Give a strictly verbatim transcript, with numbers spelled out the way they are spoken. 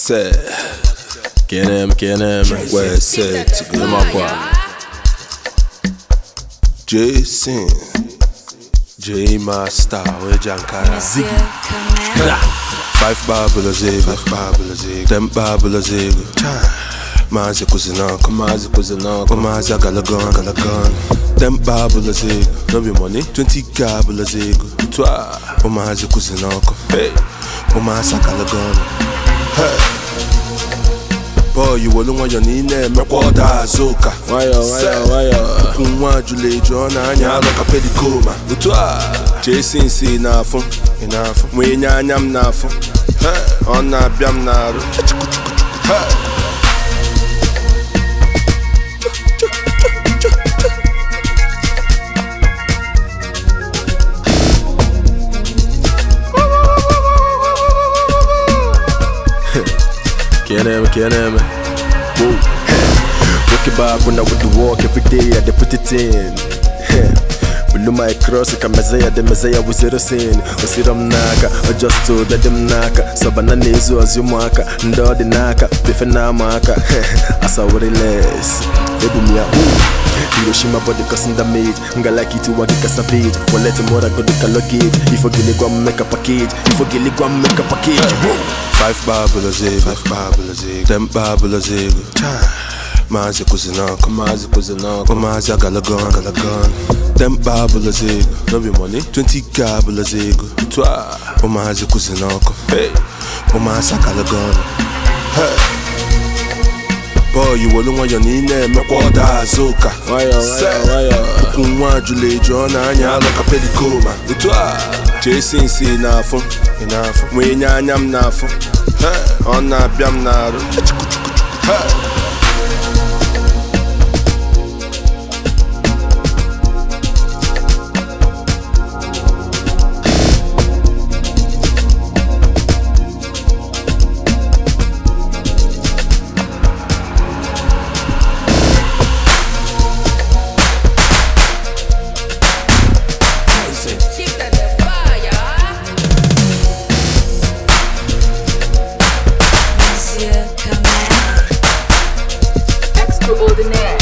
Say, get him, get him. Where say, take him up. Jason, J Master, we Jankara. Five Babula Zig, five Babula Zig, them Babula Zig. Mazi kuzinako, mazi kuzinako, mazi agalagon, agalagon. Them Babula Zig, no be money. Twenty Babula Zig, twa. O mazi kuzinako, hey. O mazi agalagon, hey. Boy, you will want your name, me quarter zoka. Why, why, why? Kunwa jule jona anya loka pedicoma. Utwa, Jason si nafo, enough. Mwenya nyam nafo, hey. Ona biam naru, hey. Get him, get him. Whoa. Walking back when I would walk every day, I put it in. Below my cross, I Messiah, the Messiah was zero sin. Was it on Naka, or just to let them Naka. So bananezo as you marker, and all the Naka, Bifana Maka. As I would less. Ebumia, Hiroshima body causing damage. Nga like it to work a savage. For letting more I go to luggage. If you get a make a package, if you get a make a package. Five Babula Zig, five Babula Zig, them Babula Zig. Mazi kuzinako, mazi kuzinako, mazi agalagon, agalagon. Them Babula Zig, no be money. Twenty Babula Zig, twa. O mazi kuzinako, hey. O mazi agalagon, hey. Boy, you will want your name, me quarter zoka. Why, why, why? Kunwa jule jona anya loka pedicoma. Utwa, Jason si nafo, enough. Mwenya nyam nafo, hey. Ona biam naru, hey. Extraordinaire.